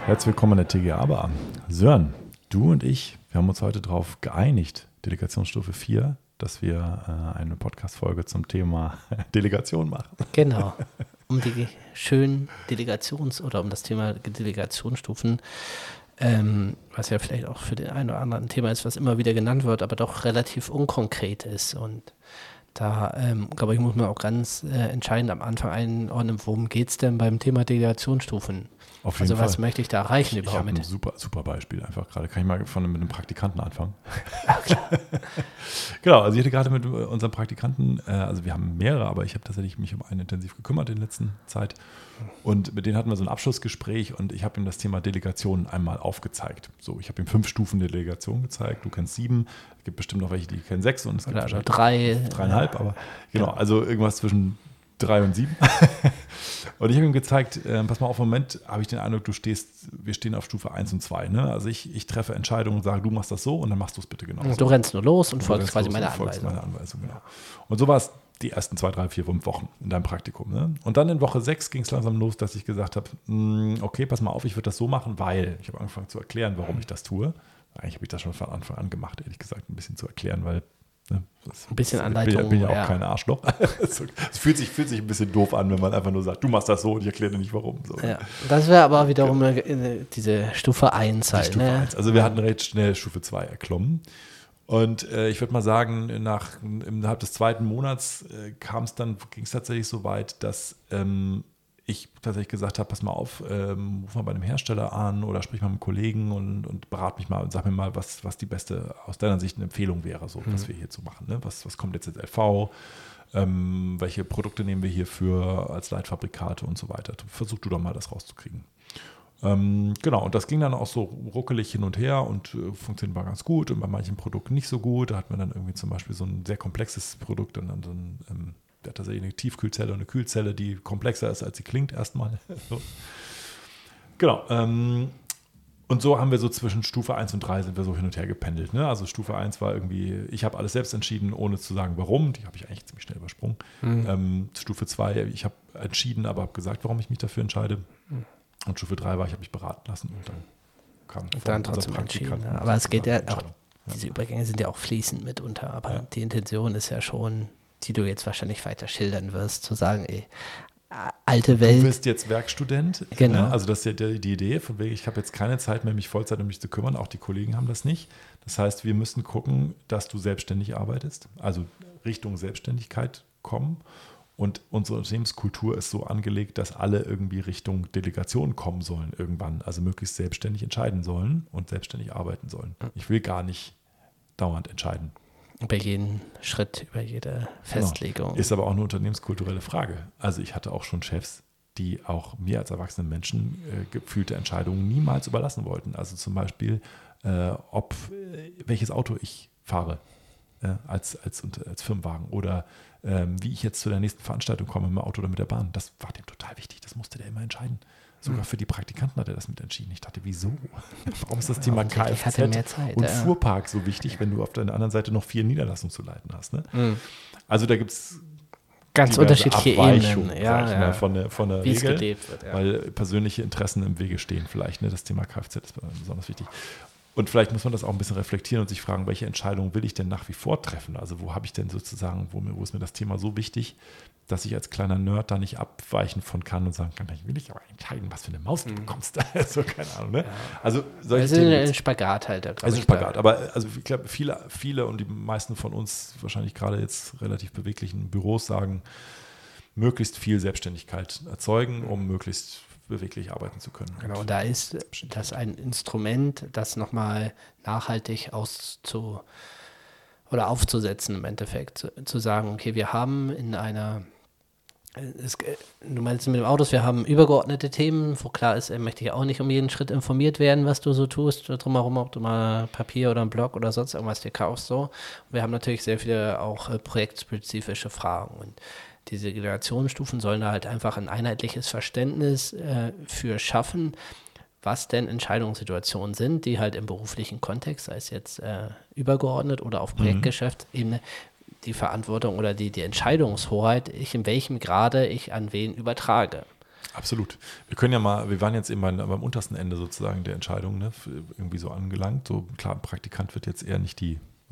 Herzlich willkommen an der TGA Bar. Sören, du und ich, wir haben uns heute darauf geeinigt, Delegationsstufe 4, dass wir eine Podcast-Folge zum Thema Delegation machen. Genau, um die schönen um das Thema Delegationsstufen, was ja vielleicht auch für den einen oder anderen ein Thema ist, was immer wieder genannt wird, aber doch relativ unkonkret ist. Und da, glaube ich, muss man auch ganz entscheidend am Anfang einordnen, worum geht es denn beim Thema Delegationsstufen? Auf jeden Fall. Was möchte ich da erreichen überhaupt mit? Ich habe ein super Beispiel einfach gerade. Kann ich mal mit einem Praktikanten anfangen? Ja, klar. Genau, also ich hatte gerade mit unserem Praktikanten, also wir haben mehrere, aber ich habe tatsächlich mich um einen intensiv gekümmert in der letzten Zeit. Und mit denen hatten wir so ein Abschlussgespräch und ich habe ihm das Thema Delegation einmal aufgezeigt. So, ich habe ihm 5 Stufen der Delegation gezeigt. Du kennst 7, es gibt bestimmt noch welche, die kennen 6 und es gibt oder 3. 3,5, aber genau, also irgendwas zwischen 3 und 7. Und ich habe ihm gezeigt, pass mal auf, im Moment habe ich den Eindruck, wir stehen auf Stufe 1 und 2. Ne? Also ich treffe Entscheidungen und sage, du machst das so und dann machst du es bitte genau so. Du rennst nur los und folgst quasi meiner Anweisung. Genau. Und so war es die ersten 2, 3, 4, 5 Wochen in deinem Praktikum. Ne? Und dann in Woche 6 ging es langsam los, dass ich gesagt habe, okay, pass mal auf, ich würde das so machen, weil ich habe angefangen zu erklären, warum ich das tue. Eigentlich habe ich das schon von Anfang an gemacht, ehrlich gesagt, ein bisschen zu erklären, weil ein bisschen Anleitung. Ich bin ja auch kein Arschloch. Es fühlt sich ein bisschen doof an, wenn man einfach nur sagt, du machst das so und ich erkläre dir nicht warum. So. Ja, das wäre aber wiederum diese Stufe 1 halt. Stufe 1. Also wir hatten recht schnell Stufe 2 erklommen. Und ich würde mal sagen, innerhalb des 2. Monats ging es tatsächlich so weit, dass ich tatsächlich gesagt habe, pass mal auf, ruf mal bei einem Hersteller an oder sprich mal mit einem Kollegen und berat mich mal und sag mir mal, was die beste, aus deiner Sicht eine Empfehlung wäre, so was wir hier zu machen. Ne? Was kommt jetzt ins LV? Welche Produkte nehmen wir hierfür als Leitfabrikate und so weiter. Versuch du doch mal das rauszukriegen. Genau, und das ging dann auch so ruckelig hin und her und funktioniert war ganz gut und bei manchen Produkten nicht so gut. Da hat man dann irgendwie zum Beispiel so ein sehr komplexes Produkt und dann so ein der hat tatsächlich eine Tiefkühlzelle und eine Kühlzelle, die komplexer ist, als sie klingt erstmal. So. Genau. Und so haben wir so zwischen Stufe 1 und 3 sind wir so hin und her gependelt. Ne? Also Stufe 1 war irgendwie, ich habe alles selbst entschieden, ohne zu sagen, warum. Die habe ich eigentlich ziemlich schnell übersprungen. Stufe 2, ich habe entschieden, aber habe gesagt, warum ich mich dafür entscheide. Und Stufe 3 war, ich habe mich beraten lassen und dann kam dann trotzdem entschieden. Ja. Aber es geht ja auch, diese Übergänge sind ja auch fließend mitunter, aber die Intention ist ja schon, die du jetzt wahrscheinlich weiter schildern wirst, zu sagen, alte Welt. Du bist jetzt Werkstudent. Genau. Ne? Also das ist ja die Idee, von wegen, ich habe jetzt keine Zeit mehr, mich Vollzeit um mich zu kümmern, auch die Kollegen haben das nicht. Das heißt, wir müssen gucken, dass du selbstständig arbeitest, also Richtung Selbstständigkeit kommen. Und unsere Unternehmenskultur ist so angelegt, dass alle irgendwie Richtung Delegation kommen sollen irgendwann, also möglichst selbstständig entscheiden sollen und selbstständig arbeiten sollen. Ich will gar nicht dauernd entscheiden. Über jeden Schritt, über jede Festlegung. Genau. Ist aber auch eine unternehmenskulturelle Frage. Also ich hatte auch schon Chefs, die auch mir als erwachsenen Menschen gefühlte Entscheidungen niemals überlassen wollten. Also zum Beispiel, welches Auto ich fahre als Firmenwagen oder wie ich jetzt zu der nächsten Veranstaltung komme, mit dem Auto oder mit der Bahn. Das war dem total wichtig. Das musste der immer entscheiden. Sogar für die Praktikanten hat er das mit entschieden. Ich dachte, wieso? Warum ist das Thema Kfz und Fuhrpark so wichtig, wenn du auf der anderen Seite noch 4 Niederlassungen zu leiten hast? Ne? Also da gibt es ganz unterschiedliche Ebenen, mal, von der wie Regel, es gelebt wird, weil persönliche Interessen im Wege stehen vielleicht. Ne? Das Thema Kfz ist besonders wichtig. Und vielleicht muss man das auch ein bisschen reflektieren und sich fragen, welche Entscheidungen will ich denn nach wie vor treffen? Also wo habe ich denn sozusagen, wo ist mir das Thema so wichtig, dass ich als kleiner Nerd da nicht abweichen von kann und sagen kann, ich will nicht aber entscheiden, was für eine Maus du bekommst. So, keine Ahnung. Ne? Ja. Also solche Themen ein Spagat halt. Also ein Spagat. Aber also ich glaube, viele und die meisten von uns, wahrscheinlich gerade jetzt relativ beweglichen Büros, sagen, möglichst viel Selbstständigkeit erzeugen, um möglichst beweglich arbeiten zu können. Genau, da ist das ein Instrument, das nochmal nachhaltig aufzusetzen im Endeffekt. Zu sagen, okay, wir haben du meinst mit dem Autos, wir haben übergeordnete Themen, wo klar ist, möchte ich auch nicht um jeden Schritt informiert werden, was du so tust, drumherum, ob du mal Papier oder einen Blog oder sonst irgendwas dir kaufst. So. Und wir haben natürlich sehr viele auch projektspezifische Fragen und diese Delegationsstufen sollen da halt einfach ein einheitliches Verständnis für schaffen, was denn Entscheidungssituationen sind, die halt im beruflichen Kontext, sei es jetzt übergeordnet oder auf Projektgeschäftsebene, die Verantwortung oder die Entscheidungshoheit, in welchem Grade ich an wen übertrage. Absolut. Wir können ja mal, wir waren jetzt eben beim untersten Ende sozusagen der Entscheidung, ne, irgendwie so angelangt. So klar, ein Praktikant wird jetzt eher nicht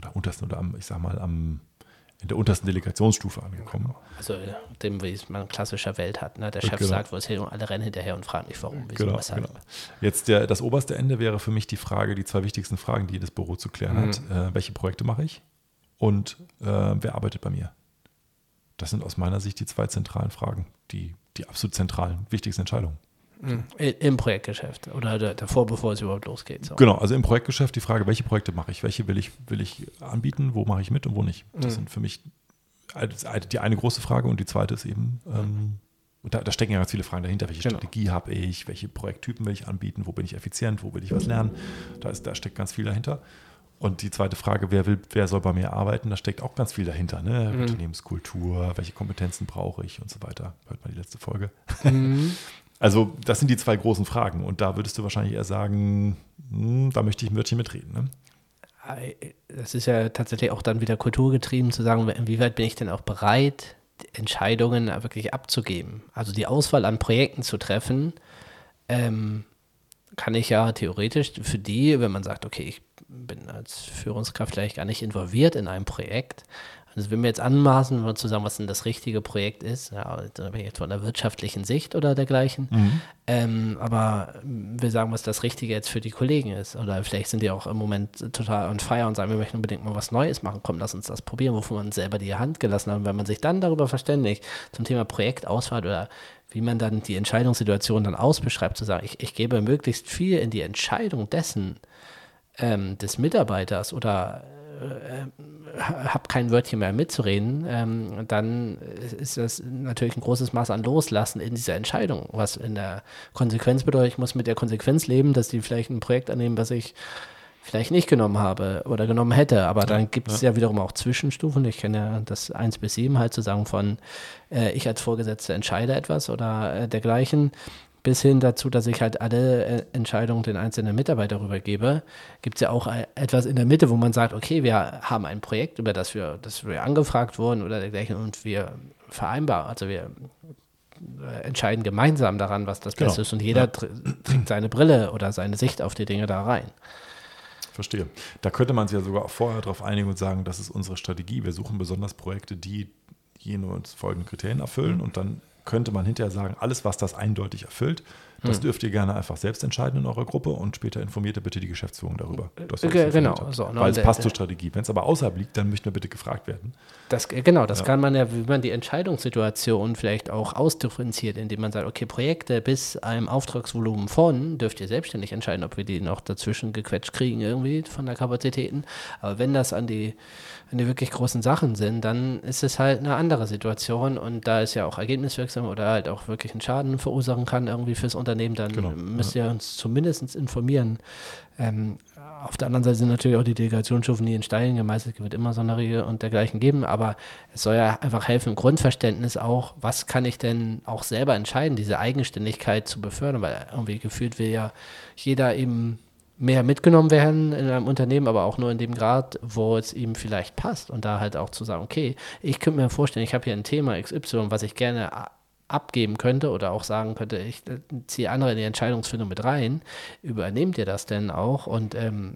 in der untersten Delegationsstufe angekommen. Also dem, wie es man in klassischer Welt hat. Ne? Der Chef sagt, wo es hin und alle rennen hinterher und fragen nicht, warum, wieso, weshalb. Genau. Jetzt das oberste Ende wäre für mich die zwei wichtigsten Fragen, die jedes Büro zu klären hat. Welche Projekte mache ich und wer arbeitet bei mir? Das sind aus meiner Sicht die zwei zentralen Fragen, die absolut zentralen, wichtigsten Entscheidungen. Im Projektgeschäft oder davor, bevor es überhaupt losgeht. So. Genau, also im Projektgeschäft die Frage, welche Projekte mache ich, welche will ich anbieten, wo mache ich mit und wo nicht. Das sind für mich die eine große Frage und die zweite ist eben, und da stecken ja ganz viele Fragen dahinter, welche Strategie habe ich, welche Projekttypen will ich anbieten, wo bin ich effizient, wo will ich was lernen, da steckt ganz viel dahinter. Und die zweite Frage, wer soll bei mir arbeiten, da steckt auch ganz viel dahinter, ne? Unternehmenskultur, welche Kompetenzen brauche ich und so weiter. Hört mal die letzte Folge. Also das sind die zwei großen Fragen und da würdest du wahrscheinlich eher sagen, da möchte ich ein Wörtchen mitreden. Ne? Das ist ja tatsächlich auch dann wieder kulturgetrieben zu sagen, inwieweit bin ich denn auch bereit, Entscheidungen wirklich abzugeben. Also die Auswahl an Projekten zu treffen, kann ich ja theoretisch für die, wenn man sagt, okay, ich bin als Führungskraft vielleicht gar nicht involviert in einem Projekt. Also wenn wir jetzt anmaßen, zu sagen, was denn das richtige Projekt ist, ja, jetzt von der wirtschaftlichen Sicht oder dergleichen, aber wir sagen, was das Richtige jetzt für die Kollegen ist. Oder vielleicht sind die auch im Moment total on fire und sagen, wir möchten unbedingt mal was Neues machen. Komm, lass uns das probieren, wovon man selber die Hand gelassen hat. Und wenn man sich dann darüber verständigt, zum Thema Projektauswahl oder wie man dann die Entscheidungssituation dann ausbeschreibt, zu sagen, ich gebe möglichst viel in die Entscheidung dessen, des Mitarbeiters oder habe kein Wörtchen mehr mitzureden, dann ist das natürlich ein großes Maß an Loslassen in dieser Entscheidung, was in der Konsequenz bedeutet, ich muss mit der Konsequenz leben, dass die vielleicht ein Projekt annehmen, was ich vielleicht nicht genommen habe oder genommen hätte, aber dann gibt es ja wiederum auch Zwischenstufen, ich kenne ja das 1 bis 7 halt zu sagen von ich als Vorgesetzter entscheide etwas oder dergleichen, bis hin dazu, dass ich halt alle Entscheidungen den einzelnen Mitarbeitern rübergebe, gibt es ja auch etwas in der Mitte, wo man sagt, okay, wir haben ein Projekt, über das wir angefragt wurden oder dergleichen und wir vereinbaren, also wir entscheiden gemeinsam daran, was das Beste ist und jeder trägt seine Brille oder seine Sicht auf die Dinge da rein. Verstehe. Da könnte man sich ja sogar auch vorher darauf einigen und sagen, das ist unsere Strategie. Wir suchen besonders Projekte, die jene uns folgenden Kriterien erfüllen und dann könnte man hinterher sagen, alles, was das eindeutig erfüllt, das dürft ihr gerne einfach selbst entscheiden in eurer Gruppe und später informiert ihr bitte die Geschäftsführung darüber. Genau. So, weil es passt zur Strategie. Wenn es aber außerhalb liegt, dann möchten wir bitte gefragt werden. Das kann man ja, wie man die Entscheidungssituation vielleicht auch ausdifferenziert, indem man sagt, okay, Projekte bis einem Auftragsvolumen von, dürft ihr selbstständig entscheiden, ob wir die noch dazwischen gequetscht kriegen irgendwie von der Kapazitäten. Aber wenn das an die wirklich großen Sachen sind, dann ist es halt eine andere Situation und da es ja auch ergebniswirksam oder halt auch wirklich einen Schaden verursachen kann irgendwie fürs Unternehmen, dann müsst ihr uns zumindest informieren. Auf der anderen Seite sind natürlich auch die Delegationsstufen, die in Stein gemeißelt, wird immer so eine Regel und dergleichen geben, aber es soll ja einfach helfen, im Grundverständnis auch, was kann ich denn auch selber entscheiden, diese Eigenständigkeit zu befördern, weil irgendwie gefühlt will ja jeder eben mehr mitgenommen werden in einem Unternehmen, aber auch nur in dem Grad, wo es ihm vielleicht passt und da halt auch zu sagen, okay, ich könnte mir vorstellen, ich habe hier ein Thema XY, was ich gerne abgeben könnte oder auch sagen könnte, ich ziehe andere in die Entscheidungsfindung mit rein, übernehmt ihr das denn auch und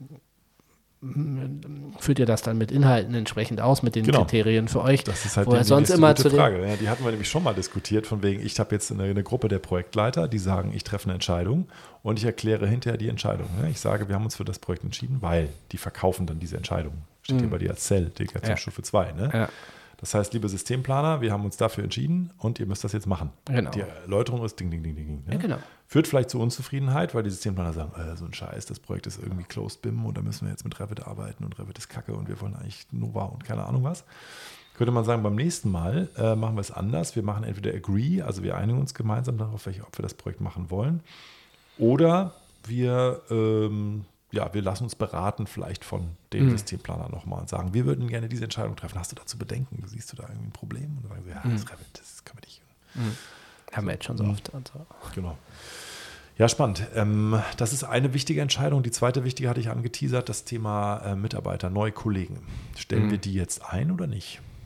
führt ihr das dann mit Inhalten entsprechend aus, mit den Kriterien für euch? Das ist halt die sonst immer gute Frage. Ja, die hatten wir nämlich schon mal diskutiert, von wegen, ich habe jetzt eine Gruppe der Projektleiter, die sagen, ich treffe eine Entscheidung und ich erkläre hinterher die Entscheidung. Ich sage, wir haben uns für das Projekt entschieden, weil die verkaufen dann diese Entscheidung. Steht hier bei dir als Zell, Delegationsstufe 2. Ne? Ja. Das heißt, liebe Systemplaner, wir haben uns dafür entschieden und ihr müsst das jetzt machen. Genau. Die Erläuterung ist ding, ding, ding, ding. Ne? Ja, genau. Führt vielleicht zu Unzufriedenheit, weil die Systemplaner sagen, so ein Scheiß, das Projekt ist irgendwie Closed BIM und da müssen wir jetzt mit Revit arbeiten und Revit ist Kacke und wir wollen eigentlich Nova und keine Ahnung was. Könnte man sagen, beim nächsten Mal machen wir es anders. Wir machen entweder Agree, also wir einigen uns gemeinsam darauf, ob wir das Projekt machen wollen, oder wir lassen uns beraten vielleicht von dem Systemplaner nochmal und sagen, wir würden gerne diese Entscheidung treffen. Hast du dazu Bedenken? Siehst du da irgendwie ein Problem? Und dann sagen sie, das ist Revit, das können wir nicht. Haben wir jetzt schon so oft. Und so. Genau. Ja, spannend. Das ist eine wichtige Entscheidung. Die zweite wichtige hatte ich angeteasert, das Thema Mitarbeiter, neue Kollegen. Stellen wir die jetzt ein oder nicht?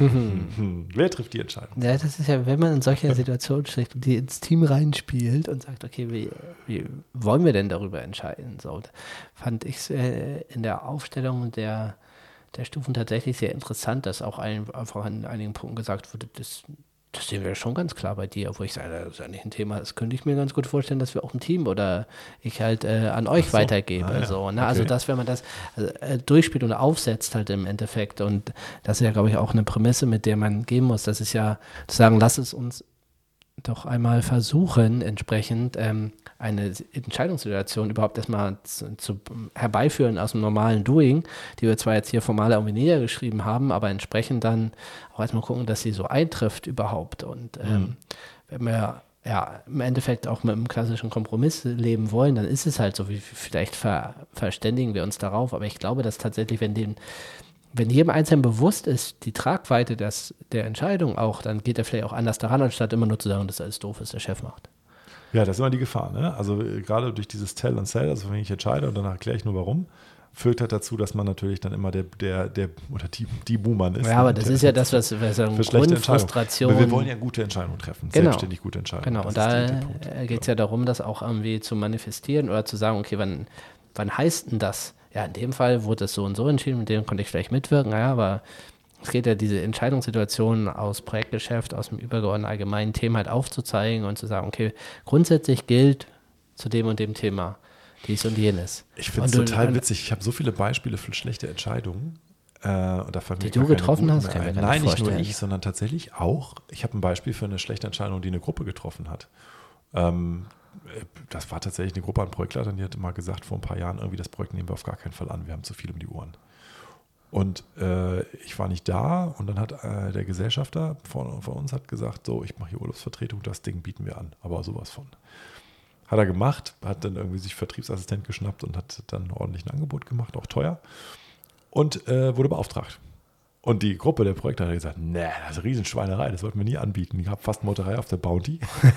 Wer trifft die Entscheidung? Ja, das ist ja, wenn man in solcher Situation steht und die ins Team reinspielt und sagt, okay, wie wollen wir denn darüber entscheiden? So, fand ich es in der Aufstellung der Stufen tatsächlich sehr interessant, dass auch einfach an einigen Punkten gesagt wurde, das sehen wir schon ganz klar bei dir, wo ich sage, das ist eigentlich ein Thema, das könnte ich mir ganz gut vorstellen, dass wir auch ein Team oder ich halt an euch weitergebe. Ja. So, ne? Okay. Also, dass wenn man das durchspielt und aufsetzt halt im Endeffekt und das ist ja, glaube ich, auch eine Prämisse, mit der man gehen muss, das ist ja zu sagen, lass es uns doch einmal versuchen, entsprechend eine Entscheidungssituation überhaupt erstmal zu herbeiführen aus dem normalen Doing, die wir zwar jetzt hier formal irgendwie niedergeschrieben haben, aber entsprechend dann auch erstmal gucken, dass sie so eintrifft überhaupt. Und wenn wir ja im Endeffekt auch mit einem klassischen Kompromiss leben wollen, dann ist es halt so, wie vielleicht verständigen wir uns darauf, aber ich glaube, dass tatsächlich, wenn jedem Einzelnen bewusst ist, die Tragweite der Entscheidung auch, dann geht er vielleicht auch anders daran, anstatt immer nur zu sagen, das ist alles doof, was der Chef macht. Ja, das ist immer die Gefahr. Ne? Also gerade durch dieses Tell und Sell, also wenn ich entscheide und danach erkläre ich nur warum, führt halt dazu, dass man natürlich dann immer der oder die Buhmann ist. Ja, aber das ist ja das, was wir sagen, Grundfrustration. Wir wollen ja gute Entscheidungen treffen, selbstständig gute Entscheidungen. Genau, und da geht es ja darum, das auch irgendwie zu manifestieren oder zu sagen, okay, wann heißt denn das? Ja, in dem Fall wurde es so und so entschieden, mit dem konnte ich vielleicht mitwirken, naja, aber es geht ja, diese Entscheidungssituationen aus Projektgeschäft, aus dem übergeordneten allgemeinen Thema halt aufzuzeigen und zu sagen, okay, grundsätzlich gilt zu dem und dem Thema dies und jenes. Ich finde es total witzig, ich habe so viele Beispiele für schlechte Entscheidungen. Und da die du getroffen hast? Nein, nicht nur ich, sondern tatsächlich auch, ich habe ein Beispiel für eine schlechte Entscheidung, die eine Gruppe getroffen hat. Das war tatsächlich eine Gruppe an Projektleitern, die hatte mal gesagt, vor ein paar Jahren, irgendwie das Projekt nehmen wir auf gar keinen Fall an, wir haben zu viel um die Ohren. Und ich war nicht da und dann hat der Gesellschafter von uns hat gesagt, so, ich mache hier Urlaubsvertretung, das Ding bieten wir an, aber sowas von. Hat er gemacht, hat dann irgendwie sich Vertriebsassistent geschnappt und hat dann ordentlich ein Angebot gemacht, auch teuer, und wurde beauftragt. Und die Gruppe der Projekte hat gesagt, nee, das ist eine Riesenschweinerei, das wollten wir nie anbieten. Ich habe fast Meuterei auf der Bounty.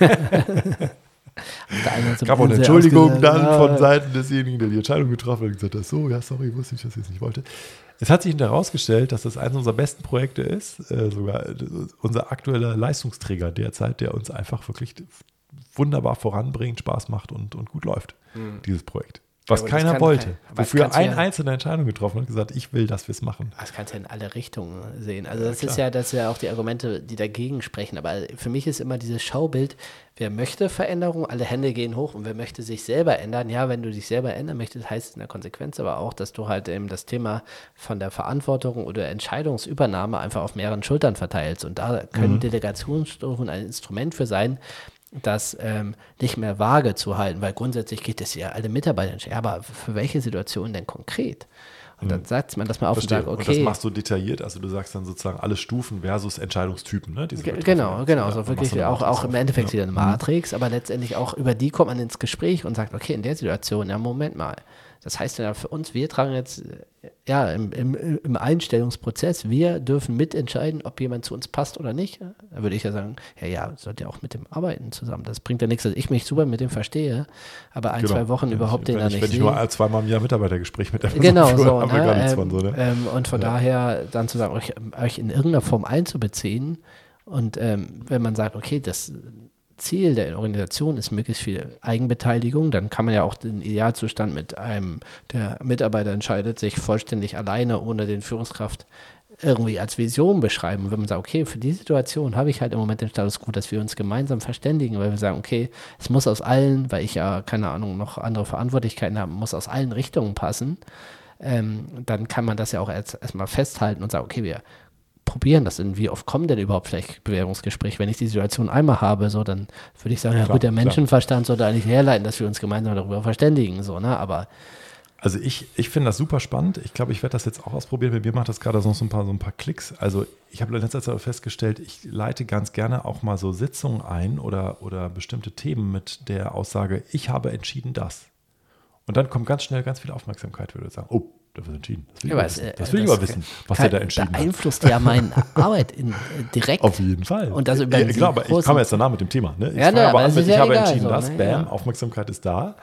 Gab auch eine Entschuldigung dann von Seiten desjenigen, der die Entscheidung getroffen hat, und gesagt hat, so, ja, sorry, wusste ich, dass ich es nicht wollte. Es hat sich hinterher herausgestellt, dass das eines unserer besten Projekte ist, sogar unser aktueller Leistungsträger derzeit, der uns einfach wirklich wunderbar voranbringt, Spaß macht und gut läuft, dieses Projekt. Was ja, keiner wollte. Wofür einzelne Entscheidung getroffen hat und gesagt, ich will, dass wir es machen. Das kannst du ja in alle Richtungen sehen. Also das ist ja auch die Argumente, die dagegen sprechen. Aber für mich ist immer dieses Schaubild, wer möchte Veränderung, alle Hände gehen hoch, und wer möchte sich selber ändern. Ja, wenn du dich selber ändern möchtest, heißt es in der Konsequenz aber auch, dass du halt eben das Thema von der Verantwortung oder Entscheidungsübernahme einfach auf mehreren Schultern verteilst. Und da können Delegationsstufen ein Instrument für sein, das nicht mehr vage zu halten, weil grundsätzlich geht es ja alle Mitarbeiter, ja, aber für welche Situation denn konkret? Und dann sagt man das mal auf und sagt, okay. Und das machst du detailliert, also du sagst dann sozusagen alle Stufen versus Entscheidungstypen. Ne, genau, so wirklich auch im Endeffekt wieder eine Matrix, aber letztendlich auch über die kommt man ins Gespräch und sagt, okay, in der Situation, ja, Moment mal. Das heißt ja für uns, wir tragen jetzt ja im Einstellungsprozess, wir dürfen mitentscheiden, ob jemand zu uns passt oder nicht. Da würde ich ja sagen, ja, sollt ihr auch mit dem arbeiten zusammen. Das bringt ja nichts, dass ich mich super mit dem verstehe, aber 2 Wochen überhaupt den da nicht sehe. Wenn ich nur 2-mal im Jahr Mitarbeitergespräch mit der Person genau, führe, haben wir gar nichts von so. Ne? Und von daher dann zu sagen, euch in irgendeiner Form einzubeziehen und wenn man sagt, okay, das Ziel der Organisation ist möglichst viel Eigenbeteiligung, dann kann man ja auch den Idealzustand mit einem, der Mitarbeiter entscheidet, sich vollständig alleine ohne den Führungskraft irgendwie als Vision beschreiben. Und wenn man sagt, okay, für die Situation habe ich halt im Moment den Status quo, dass wir uns gemeinsam verständigen, weil wir sagen, okay, es muss aus allen, weil ich ja, keine Ahnung, noch andere Verantwortlichkeiten habe, muss aus allen Richtungen passen, dann kann man das ja auch erstmal festhalten und sagen, okay, wir probieren das. Wie oft kommen denn überhaupt vielleicht Bewerbungsgespräche? Wenn ich die Situation einmal habe, so, dann würde ich sagen, ja gut, der Menschenverstand sollte eigentlich herleiten, dass wir uns gemeinsam darüber verständigen, so, ne, aber also ich finde das super spannend. Ich glaube, ich werde das jetzt auch ausprobieren. Bei mir macht das gerade so ein paar Klicks. Also ich habe in letzter Zeit festgestellt, ich leite ganz gerne auch mal so Sitzungen ein oder bestimmte Themen mit der Aussage, ich habe entschieden das. Und dann kommt ganz schnell ganz viel Aufmerksamkeit, würde ich sagen, oh, das wird entschieden. Das will ich aber wissen, was er da entschieden hat. Beeinflusst ja meine Arbeit direkt. Auf jeden Fall. Und das genau, aber ich komme jetzt danach mit dem Thema. Ne? Ich fange aber an mit, ich habe entschieden das, bam, Aufmerksamkeit ist da.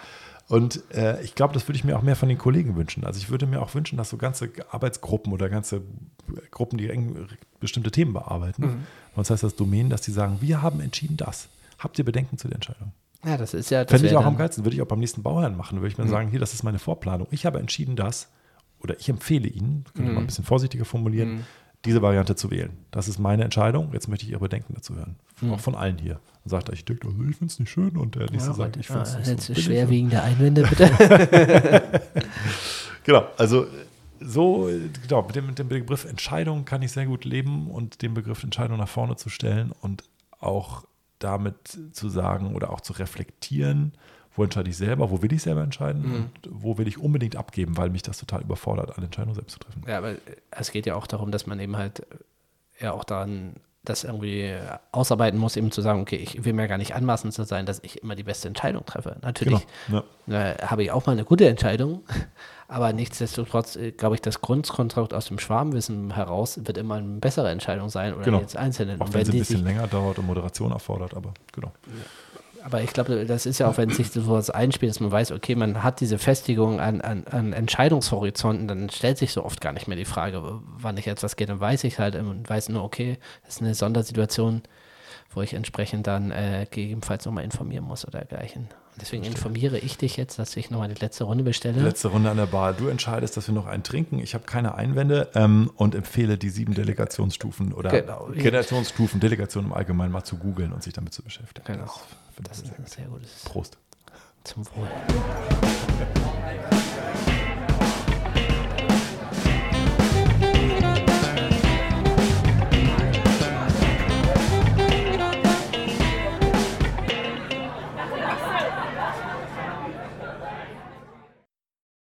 Und ich glaube, das würde ich mir auch mehr von den Kollegen wünschen. Also ich würde mir auch wünschen, dass so ganze Arbeitsgruppen oder ganze Gruppen, die bestimmte Themen bearbeiten, das heißt das Domain, dass die sagen, wir haben entschieden das. Habt ihr Bedenken zu der Entscheidung? Ja, das ist ja. Fände ich auch am geilsten, würde ich auch beim nächsten Bauherrn machen. Würde ich mir sagen, hier, das ist meine Vorplanung. Ich habe entschieden das, oder ich empfehle Ihnen, könnte man ein bisschen vorsichtiger formulieren, diese Variante zu wählen. Das ist meine Entscheidung. Jetzt möchte ich Ihre Bedenken dazu hören. Auch von allen hier. Dann sagt der Architekt, ich finde es nicht schön. Und der nächste sagt, ich finde es nicht so billig. Schwerwiegende Einwände, bitte. Genau, also so, genau, mit dem Begriff Entscheidung kann ich sehr gut leben und den Begriff Entscheidung nach vorne zu stellen und auch damit zu sagen oder auch zu reflektieren, wo entscheide ich selber, wo will ich selber entscheiden und wo will ich unbedingt abgeben, weil mich das total überfordert, eine Entscheidung selbst zu treffen. Ja, aber es geht ja auch darum, dass man eben halt ja auch daran das irgendwie ausarbeiten muss, eben zu sagen, okay, ich will mir gar nicht anmaßen zu sein, dass ich immer die beste Entscheidung treffe. Natürlich habe ich auch mal eine gute Entscheidung, aber nichtsdestotrotz glaube ich, das Grundkonstrukt aus dem Schwarmwissen heraus wird immer eine bessere Entscheidung sein oder jetzt einzelne. Auch wenn es ein bisschen länger dauert und Moderation erfordert, aber genau. Aber ich glaube, das ist ja auch, wenn sich sowas einspielt, dass man weiß, okay, man hat diese Festigung an Entscheidungshorizonten, dann stellt sich so oft gar nicht mehr die Frage, wann ich jetzt was geht, dann weiß ich halt und weiß nur, okay, das ist eine Sondersituation, wo ich entsprechend dann gegebenenfalls nochmal informieren muss oder dergleichen. Und deswegen informiere ich dich jetzt, dass ich nochmal die letzte Runde bestelle. Die letzte Runde an der Bar. Du entscheidest, dass wir noch einen trinken. Ich habe keine Einwände und empfehle die 7 Delegationsstufen oder Generationsstufen, Delegation im Allgemeinen mal zu googeln und sich damit zu beschäftigen. Genau. Das ist ein sehr gutes. Prost. Zum Wohl.